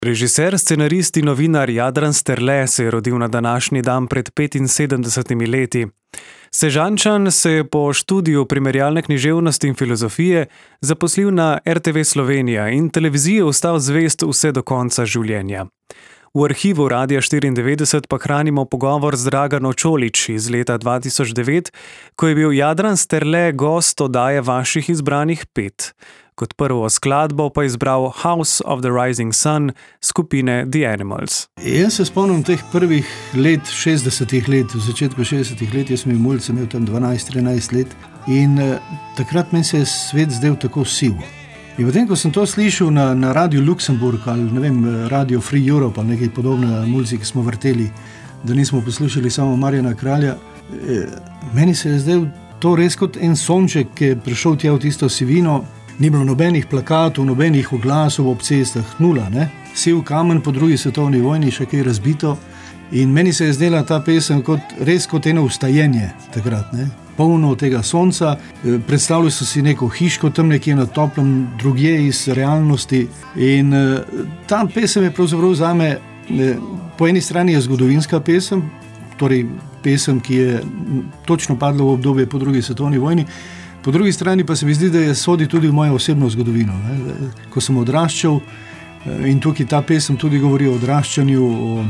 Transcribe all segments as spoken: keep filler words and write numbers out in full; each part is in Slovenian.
Režiser, scenarist in novinar Jadran Sterle se je rodil na današnji dan pred petinsedemdesetimi leti. Sežančan se je po študiju primerjalne književnosti in filozofije zaposlil na er te ve Slovenija in televiziji ostal zvest vse do konca življenja. V arhivu Radia štiriindevetdeset pa hranimo pogovor z Dragano Čolić iz leta dva tisoč devet, ko je bil Jadran Sterle gost oddaje vaših izbranih pet. Kot prvo skladbo pa izbral House of the Rising Sun skupine The Animals. Jaz se spomnim teh prvih let, šestdesetih let, v začetku šestdesetih let, jaz sem imel mulj, sem imel tam dvanajst trinajst let in eh, takrat meni se je svet zdel tako siv. In potem, ko sem to slišal na, na Radio Luksemburg ali ne vem, Radio Free Europe ali nekaj podobne mulci, ki smo vrteli, da nismo poslušali samo Marjana Kralja, eh, meni se je zdel to res kot en sonček, ki je prišel tja v tisto sivino. Ni bilo nobenih plakatov, nobenih oglasov ob cestah, nula, ne? Siv kamen po drugi svetovni vojni, še kaj razbito. In meni se je zdela ta pesem kot, res kot eno vstajenje takrat, ne? Polno tega sonca. Predstavljal so si neko hiško tam nekje na toplem, drugje iz realnosti. In ta pesem je pravzaprav zame, po eni strani je zgodovinska pesem, torej pesem, ki je točno padla v obdobje po drugi svetovni vojni. Po drugi strani pa se mi zdi, da je sodi tudi v mojo osebno zgodovino. Ne? Ko sem odraščal, in tukaj ta pesem tudi govori o odraščanju,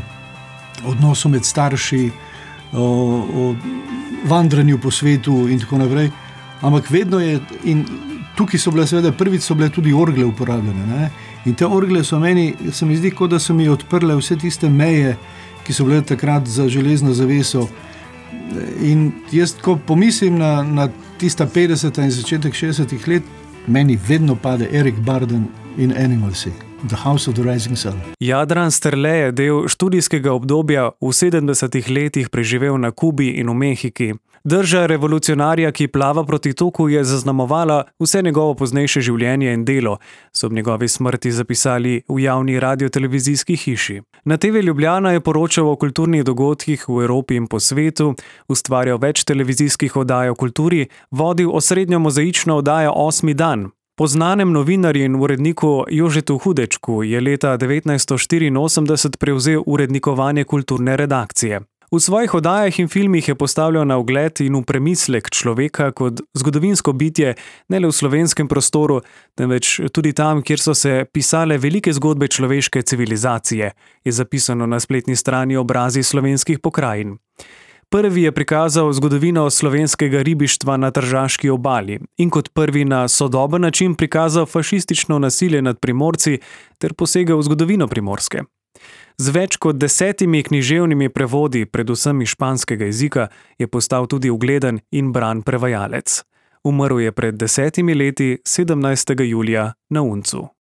o odnosu med starši, o, o vandranju po svetu in tako naprej. Ampak vedno je, in tukaj so bile seveda, prvič so bile tudi orgle uporabljene. Ne? In te orgle so meni, se mi zdi, kot da so mi odprle vse tiste meje, ki so bile takrat za železno zaveso. In jaz, ko pomislim na, na tista petdeseta in začetek šestdesetih let, meni vedno pade Eric Burdon in Animals, The House of the Rising Sun. Jadran Sterle je del študijskega obdobja v sedemdesetih letih preživel na Kubi in v Mehiki. Drža revolucionarja, ki plava proti toku, je zaznamovala vse njegovo poznejše življenje in delo, so ob njegovi smrti zapisali v javni radiotelevizijski hiši. Na te ve Ljubljana je poročal o kulturnih dogodkih v Evropi in po svetu, ustvarjal več televizijskih oddaj o kulturi, vodil osrednjo mozaično oddajo Osmi dan. Po znanem novinarju in uredniku Jožetu Hudečku je leta devetnajststo štiriinosemdeset prevzel urednikovanje kulturne redakcije. V svojih oddajah in filmih je postavljal na ogled in v premislek človeka kot zgodovinsko bitje ne le v slovenskem prostoru, temveč tudi tam, kjer so se pisale velike zgodbe človeške civilizacije, je zapisano na spletni strani Obrazi slovenskih pokrajin. Prvi je prikazal zgodovino slovenskega ribištva na Tržaški obali in kot prvi na sodoben način prikazal fašistično nasilje nad Primorci ter posegel v zgodovino Primorske. Z več kot desetimi književnimi prevodi, predvsem iz španskega jezika, je postal tudi ugleden in bran prevajalec. Umrl je pred desetimi leti, sedemnajstega julija, na Uncu.